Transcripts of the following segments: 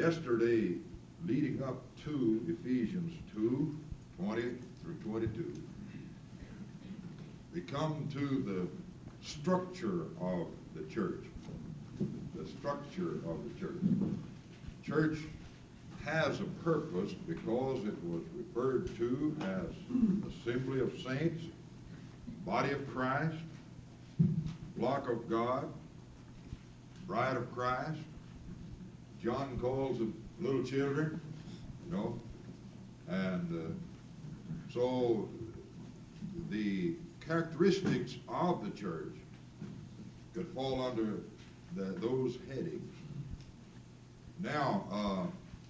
Yesterday, leading up to Ephesians 2:20 through 22, we come to the structure of the church. The structure of the church. Church has a purpose because it was referred to as assembly of saints, body of Christ, flock of God, bride of Christ. John calls them little children, and so the characteristics of the church could fall under those headings. Now,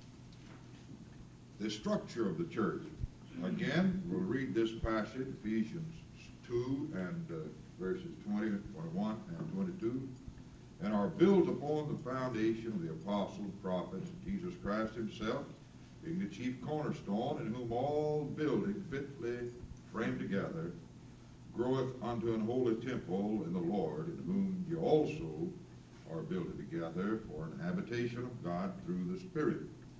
the structure of the church. Again, we'll read this passage, Ephesians 2 and verses 20, 21, and 22. And are built upon the foundation of the apostles, prophets, Jesus Christ himself, being the chief cornerstone, in whom all building fitly framed together groweth unto an holy temple in the Lord, in whom ye also are built together for an habitation of God through the Spirit.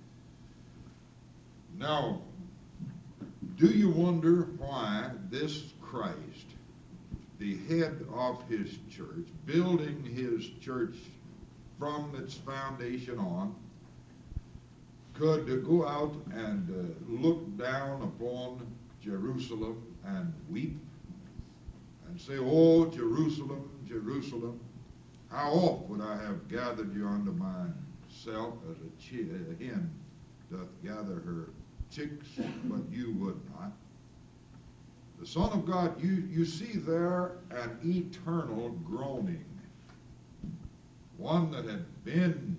Now, do you wonder why this Christ, the head of his church, building his church from its foundation on, could go out and look down upon Jerusalem and weep and say, "Oh, Jerusalem, Jerusalem, how oft would I have gathered you unto myself as a hen doth gather her chicks, but you would not." The Son of God, you see there an eternal groaning, one that had been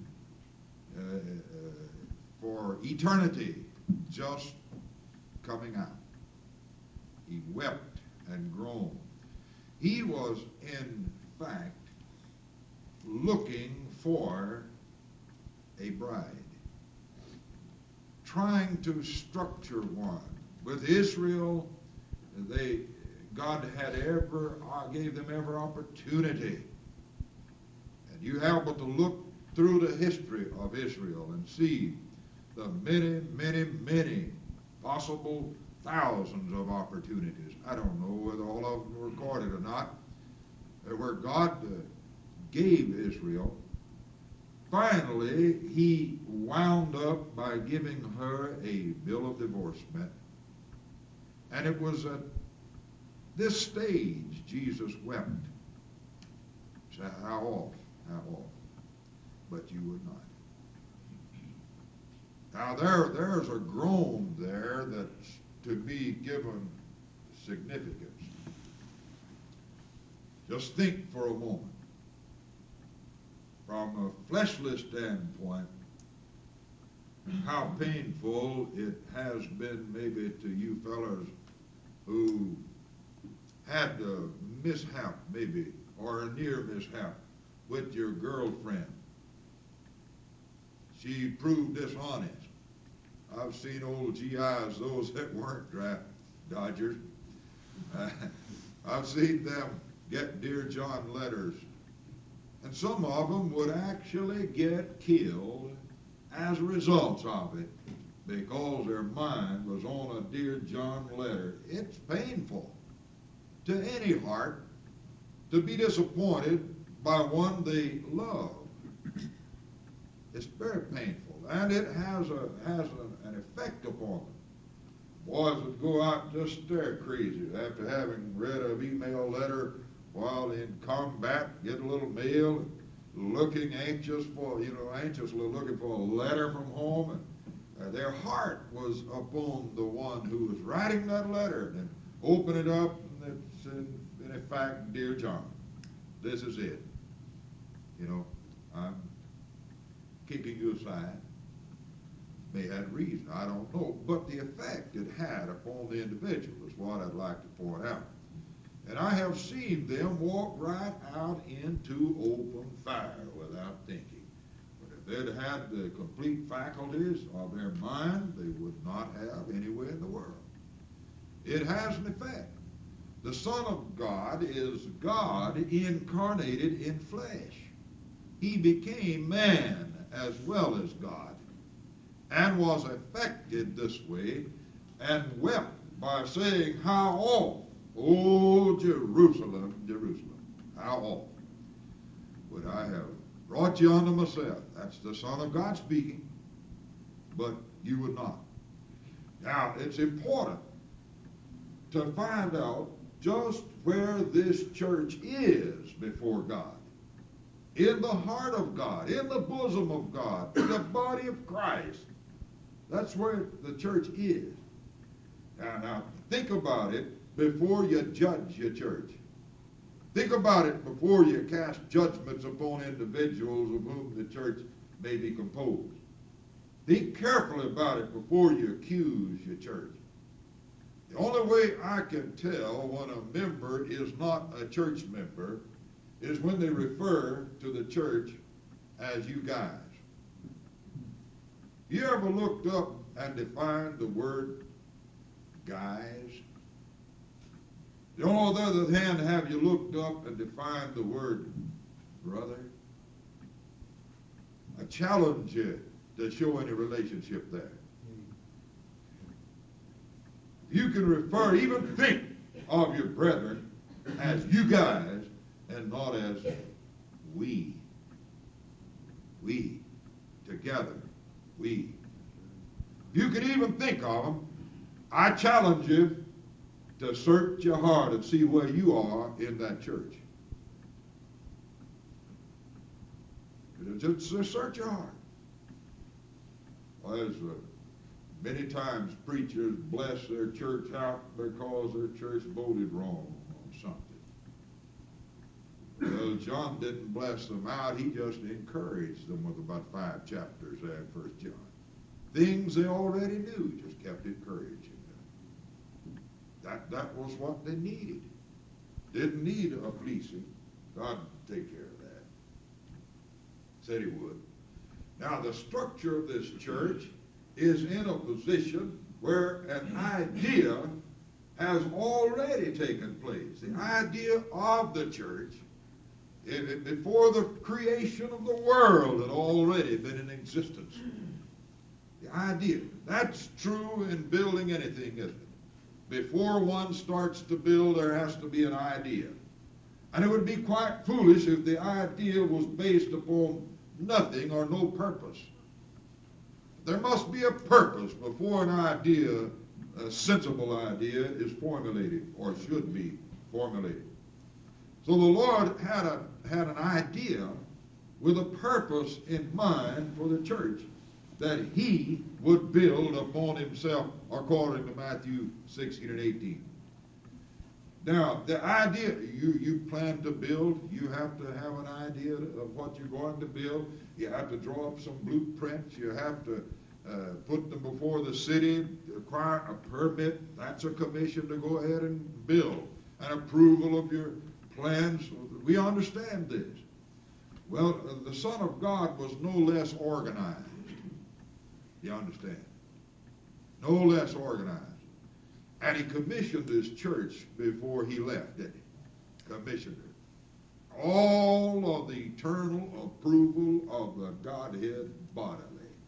for eternity just coming out. He wept and groaned. He was, in fact, looking for a bride, trying to structure one. With Israel, God gave them every opportunity. And you have but to look through the history of Israel and see the many, many, many possible thousands of opportunities. I don't know whether all of them were recorded or not, where God gave Israel. Finally, he wound up by giving her a bill of divorcement. And it was at this stage Jesus wept. He said, how oft? But you would not. Now there's a groan there that's to be given significance. Just think for a moment. From a fleshly standpoint, how painful it has been maybe to you fellas who had a mishap maybe, or a near mishap with your girlfriend. She proved dishonest. I've seen old GIs, those that weren't draft dodgers. I've seen them get Dear John letters. And some of them would actually get killed as a result of it because their mind was on a Dear John letter. It's painful to any heart to be disappointed by one they love. It's very painful, and it has an effect upon them. Boys would go out and just stare crazy after having read an email letter while in combat, get a little mail, looking anxiously looking for a letter from home, and their heart was upon the one who was writing that letter. And open it up, and it's in effect, Dear John, this is it. I'm keeping you aside. May have reason, I don't know. But the effect it had upon the individual is what I'd like to point out. And I have seen them walk right out into open fire without thinking. But if they'd had the complete faculties of their mind, they would not have anywhere in the world. It has an effect. The Son of God is God incarnated in flesh. He became man as well as God. and was affected this way, and wept by saying, How oft, O Jerusalem, Jerusalem, how oft would I have brought you unto myself? That's the Son of God speaking, but you would not. Now, it's important to find out just where this church is before God. In the heart of God, in the bosom of God, in the body of Christ. That's where the church is. Now, think about it before you judge your church. Think about it before you cast judgments upon individuals of whom the church may be composed. Think carefully about it before you accuse your church. The only way I can tell when a member is not a church member is when they refer to the church as you guys. You ever looked up and defined the word guys? On the other hand, have you looked up and defined the word brother? I challenge you to show any relationship there. You can refer, even think of your brethren as you guys and not as we. We. Together. We. You can even think of them. I challenge you to search your heart and see where you are in that church. Just search your heart. Well, there's many times preachers bless their church out because their church voted wrong on something. Well, John didn't bless them out. He just encouraged them with about 5 chapters there in 1 John. Things they already knew, just kept encouraging them. That was what they needed. Didn't need a policing. God would take care of that. Said he would. Now, the structure of this church is in a position where an idea has already taken place. The idea of the church, before the creation of the world, had already been in existence. The idea. That's true in building anything, isn't it? Before one starts to build, there has to be an idea. And it would be quite foolish if the idea was based upon nothing or no purpose. There must be a purpose before an idea, a sensible idea, is formulated or should be formulated. So the Lord had an idea with a purpose in mind for the church that he would build upon himself according to Matthew 16 and 18. Now, the idea you plan to build, you have to have an idea of what you're going to build. You have to draw up some blueprints. You have to put them before the city, acquire a permit. That's a commission to go ahead and build. An approval of your plans. We understand this. Well, the Son of God was no less organized. You understand? No less organized. And he commissioned this church before he left, didn't he? Commissioned her. All of the eternal approval of the Godhead bodily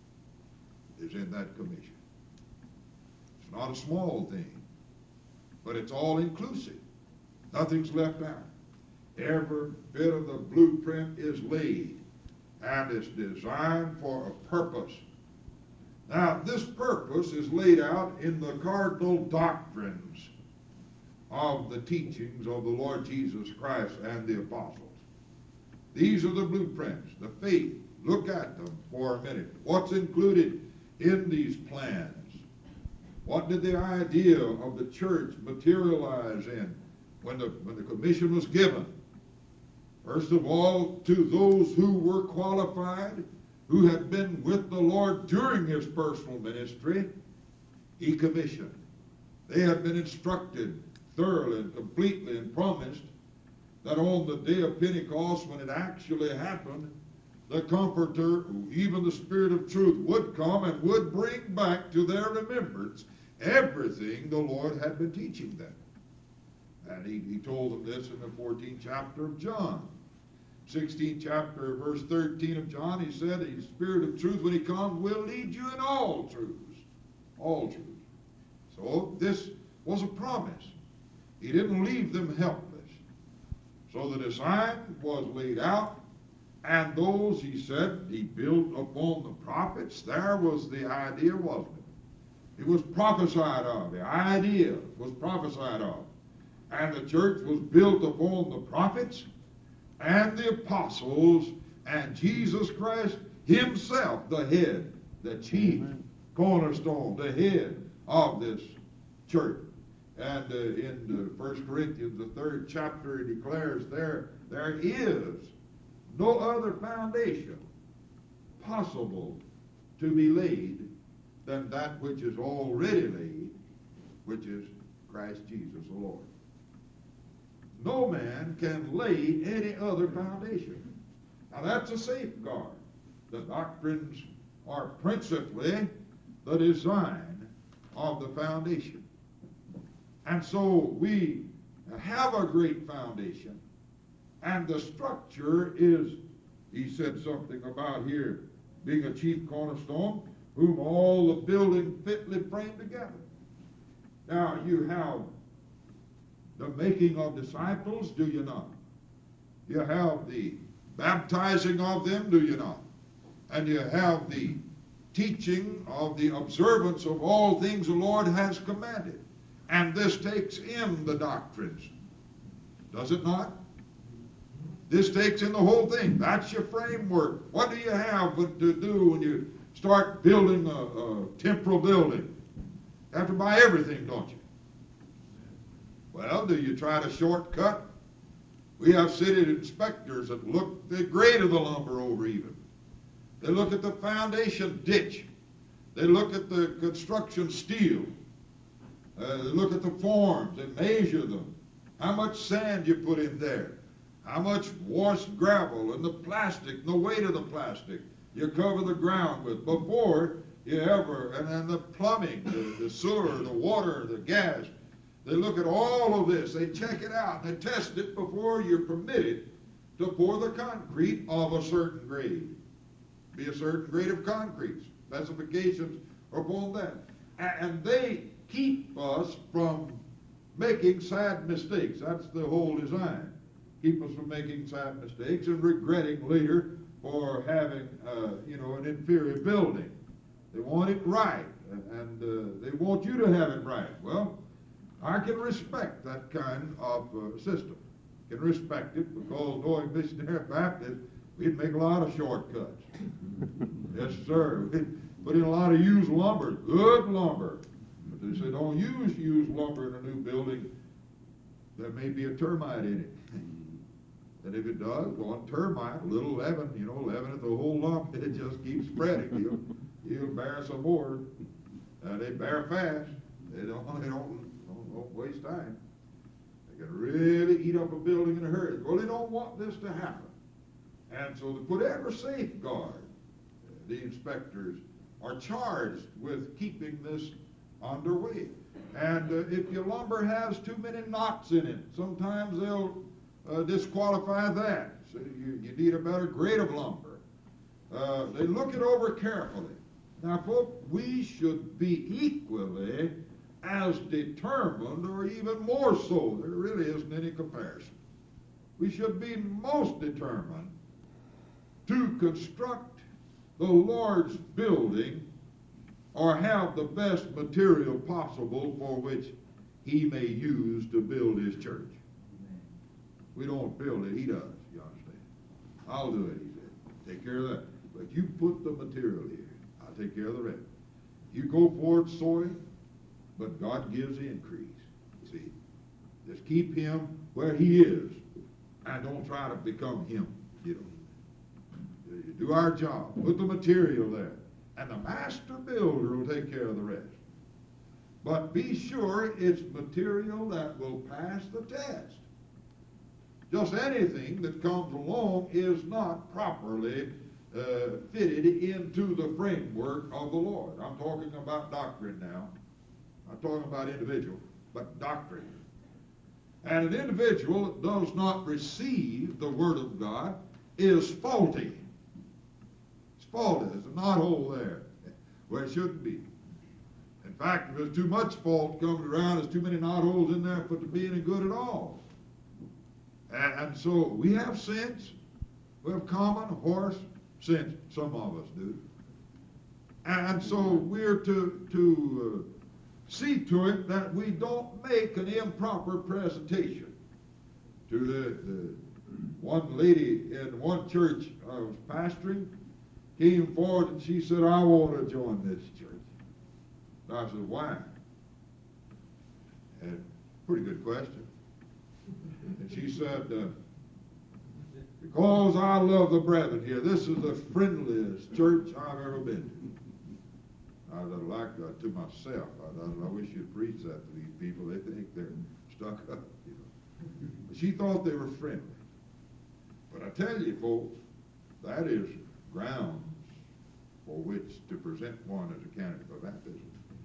is in that commission. It's not a small thing, but it's all inclusive. Nothing's left out. Every bit of the blueprint is laid, and it's designed for a purpose. Now, this purpose is laid out in the cardinal doctrines of the teachings of the Lord Jesus Christ and the apostles. These are the blueprints, the faith. Look at them for a minute. What's included in these plans? What did the idea of the church materialize in when the commission was given? First of all, to those who were qualified, who had been with the Lord during his personal ministry, he commissioned. They had been instructed thoroughly and completely and promised that on the day of Pentecost, when it actually happened, the Comforter, even the Spirit of truth, would come and would bring back to their remembrance everything the Lord had been teaching them. And he told them this in the 14th chapter of John. 16th chapter, verse 13 of John, he said, the Spirit of truth, when he comes, will lead you in all truths. All truth. So this was a promise. He didn't leave them helpless. So the design was laid out, and those, he said, he built upon the prophets. There was the idea, wasn't it? It was prophesied of. The idea was prophesied of. And the church was built upon the prophets and the apostles, and Jesus Christ himself, the head, the chief cornerstone, the head of this church. And in 1 Corinthians, the 3rd chapter, he declares there is no other foundation possible to be laid than that which is already laid, which is Christ Jesus the Lord. No man can lay any other foundation. Now that's a safeguard. The doctrines are principally the design of the foundation. And so we have a great foundation, and the structure is, he said something about here, being a chief cornerstone, whom all the building fitly framed together. Now you have the making of disciples, do you not? You have the baptizing of them, do you not? And you have the teaching of the observance of all things the Lord has commanded. And this takes in the doctrines, does it not? This takes in the whole thing. That's your framework. What do you have to do when you start building a temporal building? You have to buy everything, don't you? Well, do you try to shortcut? We have city inspectors that look the grade of the lumber over even. They look at the foundation ditch. They look at the construction steel. They look at the forms. They measure them. How much sand you put in there. How much washed gravel and the plastic, and the weight of the plastic you cover the ground with before you ever, and then the plumbing, the sewer, the water, the gas. They look at all of this. They check it out. They test it before you're permitted to pour the concrete of a certain grade. Be a certain grade of concrete. Specifications upon that. And they keep us from making sad mistakes. That's the whole design. Keep us from making sad mistakes and regretting later for having, an inferior building. They want it right, and they want you to have it right. Well, I can respect that kind of system. I can respect it because knowing missionary Baptists, we'd make a lot of shortcuts. Yes, sir. We'd put in a lot of used lumber, good lumber. But they say don't use used lumber in a new building. There may be a termite in it. And if it does, one termite, a little leaven, leaven at the whole lump, it just keeps spreading. He'll bear some more. They bear fast. They don't waste time. They can really eat up a building in a hurry. Well, they don't want this to happen. And so to put every safeguard, the inspectors are charged with keeping this underway. And if your lumber has too many knots in it, sometimes they'll disqualify that. So you need a better grade of lumber. They look it over carefully. Now, folks, we should be equally as determined, or even more so. There really isn't any comparison. We should be most determined to construct the Lord's building or have the best material possible for which He may use to build His church. We don't build it, He does, you understand. I'll do it, He said. Take care of that. But you put the material here. I'll take care of the rest. You go forward sowing, but God gives the increase. See? Just keep Him where He is, and don't try to become Him. You do our job. Put the material there. And the master builder will take care of the rest. But be sure it's material that will pass the test. Just anything that comes along is not properly fitted into the framework of the Lord. I'm talking about doctrine now. I'm talking about individual, but doctrine. And an individual that does not receive the Word of God is faulty. It's faulty. There's a knothole there where it shouldn't be. In fact, if there's too much fault coming around, there's too many knotholes in there for it to be any good at all. And so we have sense. We have common horse sense. Some of us do. And so we're to see to it that we don't make an improper presentation. To the one lady in one church I was pastoring came forward and she said, I want to join this church. And I said, why? And pretty good question. And she said, because I love the brethren here. This is the friendliest church I've ever been to. I like that to myself. I wish you'd preach that to these people. They think they're stuck up, you know. But she thought they were friendly. But I tell you, folks, that is grounds for which to present one as a candidate for baptism.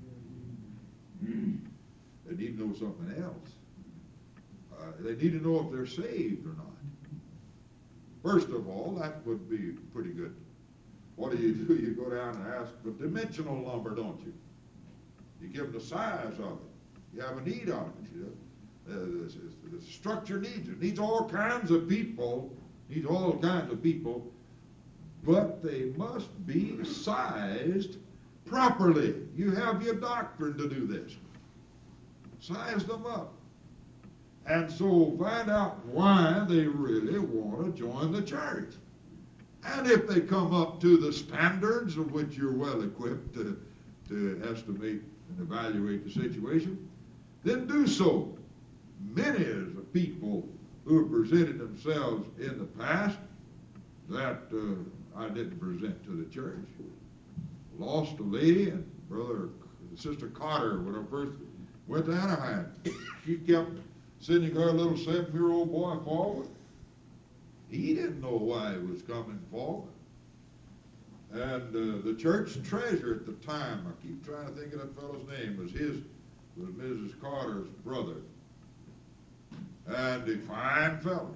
They need to know something else. They need to know if they're saved or not. First of all, that would be pretty good. What do? You go down and ask for dimensional number, don't you? You give them the size of it. You have a need of it. You know? The structure needs it. It needs all kinds of people. Needs all kinds of people. But they must be sized properly. You have your doctrine to do this. Size them up. And so find out why they really want to join the church. And if they come up to the standards of which you're well equipped to estimate and evaluate the situation, then do so. Many of the people who have presented themselves in the past that I didn't present to the church. Lost a lady, and Sister Carter, when I first went to Anaheim, she kept sending her little 7-year-old boy forward. He didn't know why he was coming forward. And the church treasurer at the time, I keep trying to think of that fellow's name, was Mrs. Carter's brother. And a fine fellow.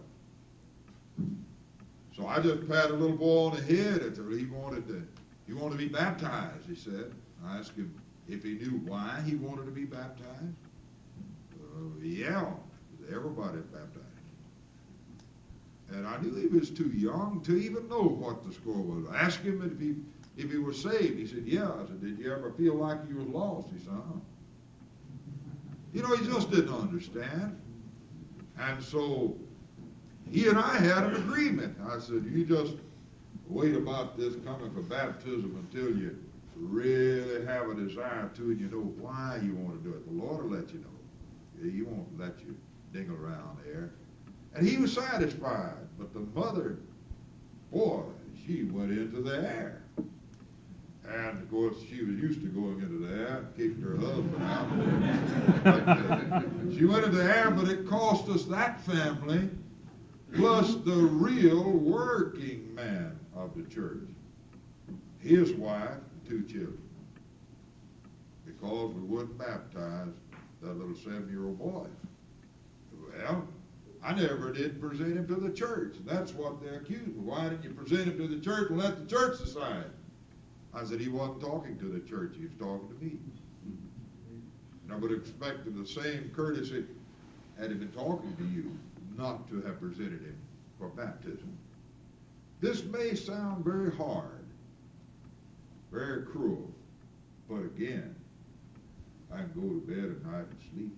So I just patted a little boy on the head until he wanted to be baptized, he said. I asked him if he knew why he wanted to be baptized. Yeah, everybody's baptized. And I knew he was too young to even know what the score was. I asked him if he was saved. He said, yeah. I said, did you ever feel like you was lost? He said, You know, he just didn't understand. And so he and I had an agreement. I said, you just wait about this coming for baptism until you really have a desire to and you know why you want to do it. The Lord will let you know. He won't let you dingle around there. And he was satisfied. But the mother, boy, she went into the air. And, of course, she was used to going into the air, kicking her husband out. She went into the air, but it cost us that family, plus the real working man of the church, his wife and 2 children, because we wouldn't baptize that little 7-year-old boy. Well, I never did present him to the church. That's what they accused me. Why didn't you present him to the church and let the church decide? I said, he wasn't talking to the church, he was talking to me. And I would have expected the same courtesy had he been talking to you, not to have presented him for baptism. This may sound very hard, very cruel, but again, I can go to bed at night and sleep.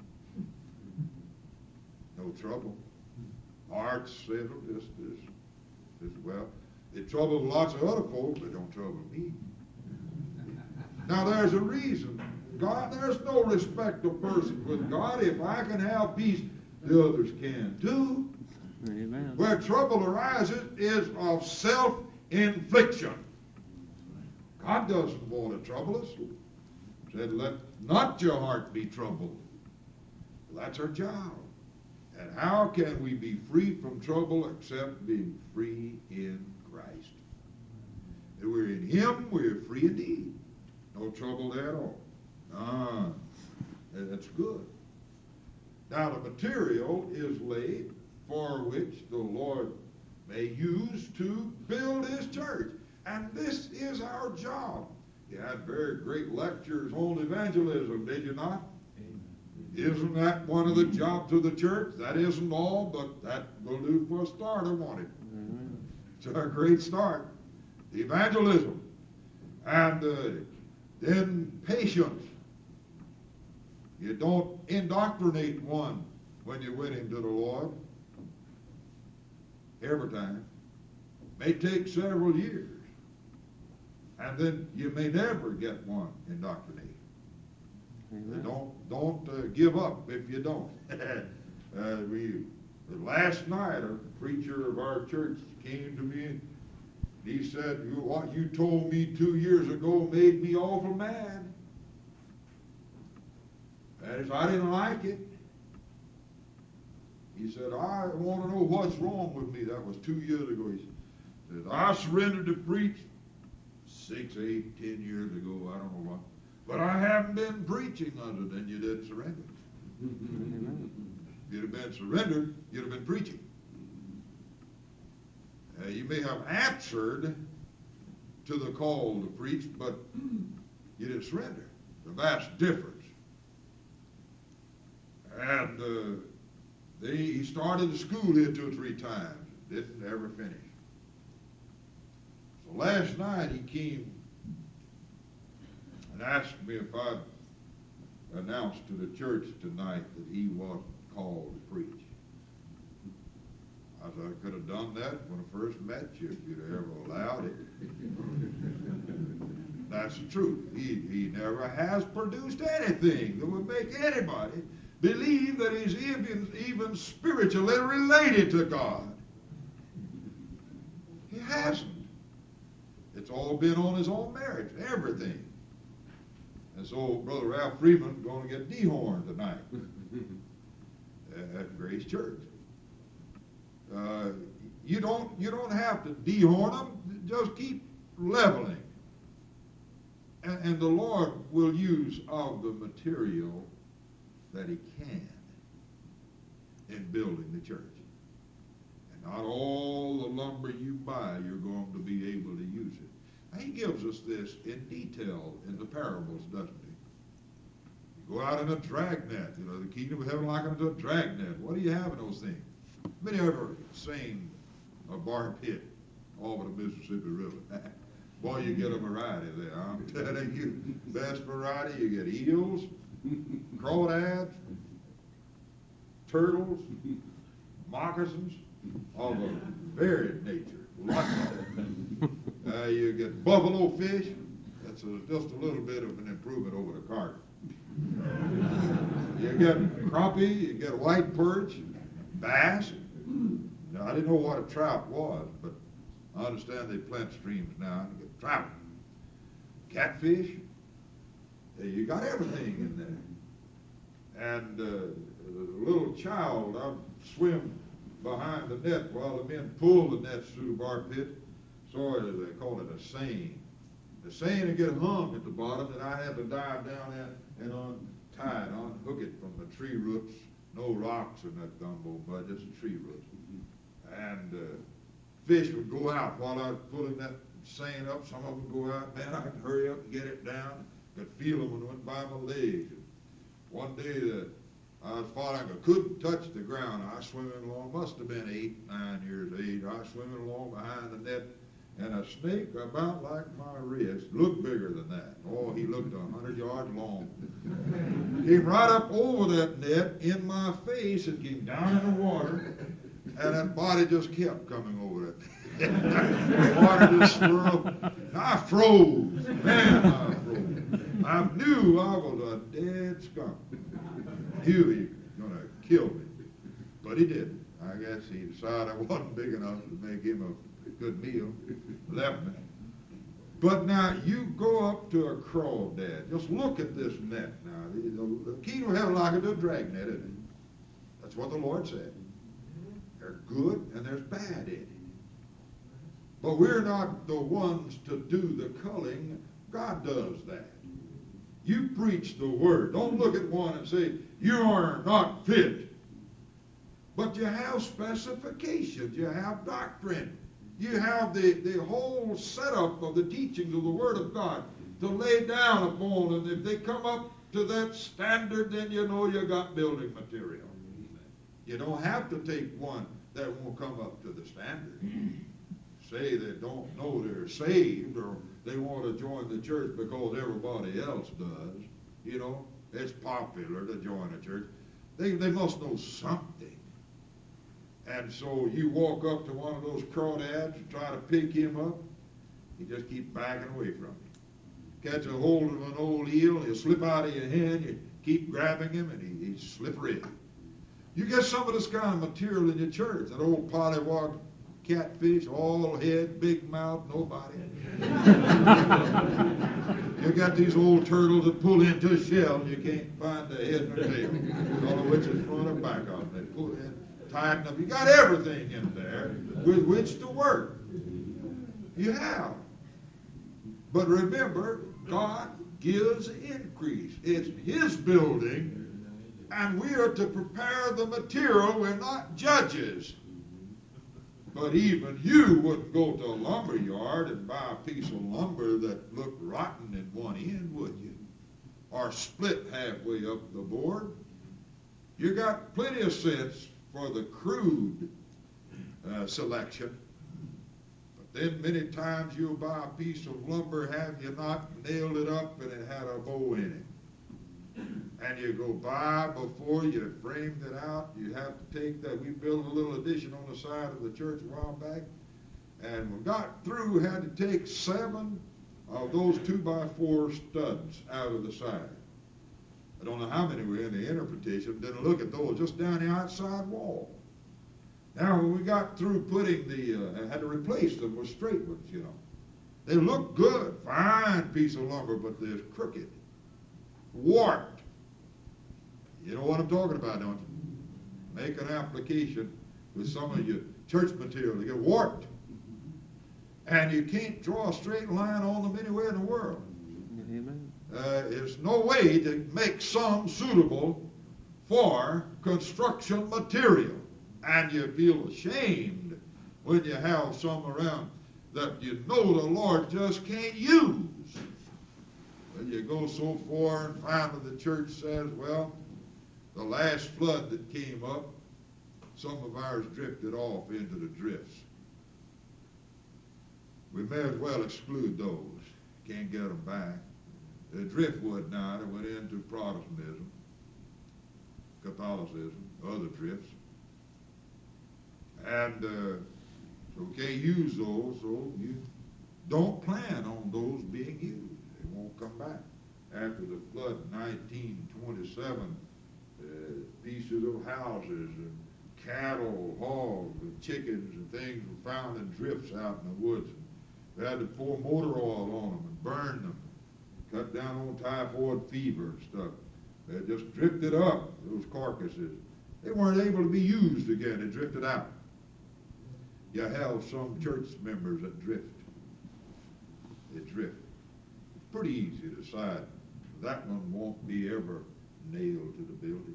No trouble. Heart's settled just as well. It troubles lots of other folks, but don't trouble me. Now there's a reason. God, there's no respect of person with God. If I can have peace, the others can too. Amen. Where trouble arises is of self-infliction. God doesn't want to trouble us. He said, let not your heart be troubled. Well, that's our job. And how can we be free from trouble except being free in Christ? If we're in Him, we're free indeed. No trouble there at all. None. That's good. Now the material is laid for which the Lord may use to build his church. And this is our job. You had very great lectures on evangelism, did you not? Isn't that one of the jobs of the church? That isn't all, but that will do for a start, I want it. It's a great start. Evangelism. And then patience. You don't indoctrinate one when you win him to the Lord. Every time. May take several years. And then you may never get one indoctrinated. Don't give up if you don't. Last night, a preacher of our church came to me and he said, what you told me 2 years ago made me awful mad. That is, I didn't like it. He said, I want to know what's wrong with me. That was 2 years ago. He said, I surrendered to preach 6, 8, 10 years ago. I don't know what. But I haven't been preaching other than you did surrender. If you'd have been surrendered, you'd have been preaching. You may have answered to the call to preach, but you didn't surrender. The vast difference. And he started the school here 2 or 3 times. Didn't ever finish. So last night he came and asked me if I'd announce to the church tonight that he wasn't called to preach. I said, I could have done that when I first met you if you'd ever allowed it. That's the truth. He never has produced anything that would make anybody believe that he's even spiritually related to God. He hasn't. It's all been on his own merits, everything. And so Brother Ralph Freeman's going to get dehorned tonight at Grace Church. You don't have to dehorn them. Just keep leveling. And the Lord will use of the material that he can in building the church. And not all the lumber you buy, you're going to be able to use it. Now, he gives us this in detail in the parables, doesn't he? You go out in a dragnet, the kingdom of heaven likened to a dragnet. What do you have in those things? Many ever seen a bar pit over the Mississippi River? Boy, you get a variety there. I'm telling you, best variety. You get eels, crawdads, turtles, moccasins of a varied nature. You get buffalo fish. That's just a little bit of an improvement over the carp. You get crappie, you get white perch, bass. Now, I didn't know what a trout was, but I understand they plant streams now and get trout. Catfish. You got everything in there. And a little child, I'd swim behind the net while the men pulled the nets through the bar pit. So they call it a seine. The seine would get hung at the bottom, and I had to dive down in and untie it, unhook it from the tree roots. No rocks in that gumbo, but just tree roots. And fish would go out while I was pulling that seine up. Some of them would go out. Man, I could hurry up and get it down. Could feel them when it went by my legs. And one day I was falling, I couldn't touch the ground. I was swimming along, must have been 8, 9 years of age. I was swimming along behind the net, and a snake about like my wrist, looked bigger than that. Oh, he looked 100 yards long. Came right up over that net in my face and came down in the water, and that body just kept coming over it. The water just swirled. I froze. Man, I froze. I knew I was a dead skunk. Knew he was going to kill me. But he didn't. I guess he decided I wasn't big enough to make him a good meal. Left me. But now you go up to a crawdad. Just look at this net now. The kingdom of heaven like a dragnet, isn't it? That's what the Lord said. There's good and there's bad in it. But we're not the ones to do the culling. God does that. You preach the word. Don't look at one and say, you are not fit. But you have specifications, you have doctrine, you have the whole setup of the teachings of the Word of God to lay down upon, and if they come up to that standard, then you know you got building material. You don't have to take one that won't come up to the standard. Say they don't know they're saved, or they want to join the church because everybody else does. You know, it's popular to join a church. They must know something. And so you walk up to one of those crawdads and try to pick him up, he just keeps backing away from you. Catch a hold of an old eel, he'll slip out of your hand, you keep grabbing him, and he's slippery. You get some of this kind of material in your church, that old pollywog catfish, all head, big mouth, nobody. You got these old turtles that pull into a shell and you can't find the head and the tail, all of which is front or back of them. They pull in, tighten up. You got everything in there with which to work. You have. But remember, God gives increase. It's His building, and we are to prepare the material. We're not judges. But even you wouldn't go to a lumber yard and buy a piece of lumber that looked rotten in one end, would you? Or split halfway up the board. You got plenty of sense for the crude selection. But then many times you'll buy a piece of lumber, have you not nailed it up and it had a bow in it. And you go by before you framed it out. You have to take that. We built a little addition on the side of the church a while back. And we got through, had to take 7 of those 2x4 studs out of the side. I don't know how many were in the inner partition. Didn't look at those, just down the outside wall. Now, when we got through putting I had to replace them with straight ones, you know. They look good, fine piece of lumber, but they're crooked, warped. You know what I'm talking about, don't you? Make an application with some of your church material to get warped. And you can't draw a straight line on them anywhere in the world. Amen. There's no way to make some suitable for construction material. And you feel ashamed when you have some around that you know the Lord just can't use. Well, you go so far and find that the church says, well, the last flood that came up, some of ours drifted off into the drifts. We may as well exclude those. Can't get them back. The driftwood now that went into Protestantism, Catholicism, other drifts. And so we can't use those, so you don't plan on those being used. They won't come back. After the flood in 1927, pieces of houses and cattle, hogs, and chickens and things were found in drifts out in the woods. They had to pour motor oil on them and burn them, cut down on typhoid fever and stuff. They just drifted up, those carcasses. They weren't able to be used again. They drifted out. You have some church members that drift. They drift. It's pretty easy to decide that one won't be ever nailed to the building.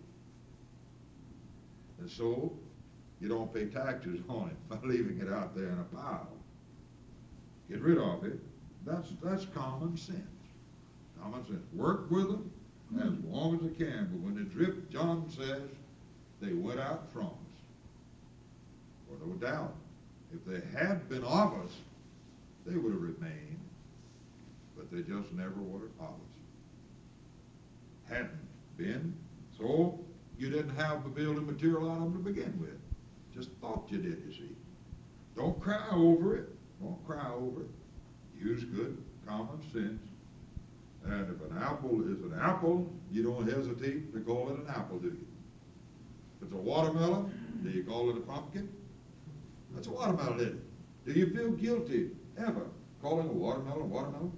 And so, you don't pay taxes on it by leaving it out there in a pile. Get rid of it. That's common sense. Common sense. Work with them as long as they can. But when they drift, John says, they went out from us. For no doubt, if they had been of us, they would have remained. But they just never were of us. Hadn't been. So you didn't have the building material on them to begin with. Just thought you did, you see. Don't cry over it. Don't cry over it. Use good common sense. And if an apple is an apple, you don't hesitate to call it an apple, do you? If it's a watermelon, do you call it a pumpkin? That's a watermelon, isn't it? Do you feel guilty ever calling a watermelon?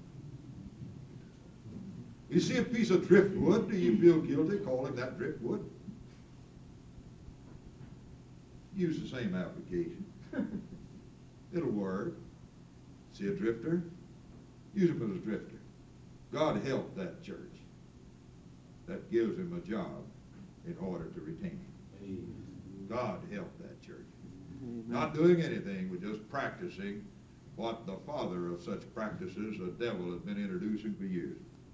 You see a piece of driftwood, do you feel guilty calling that driftwood? Use the same application. It'll work. See a drifter? Use him as a drifter. God help that church. That gives him a job in order to retain him. God help that church. Amen. Not doing anything, but just practicing what the father of such practices, the devil, has been introducing for years.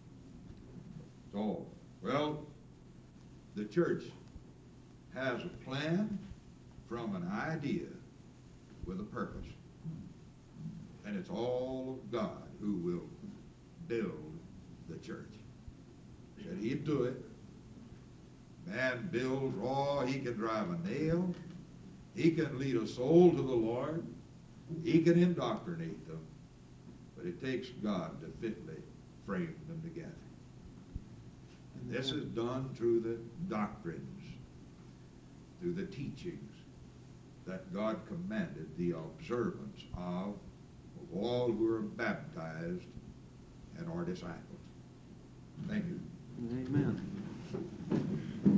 So, well, the church has a plan from an idea with a purpose. And it's all of God who will build the church. Said he'd do it. Man builds, he can drive a nail. He can lead a soul to the Lord. He can indoctrinate them. But it takes God to fitly frame them together. And this is done through the doctrines, through the teachings that God commanded the observance of all who are baptized and are disciples. Thank you. Amen.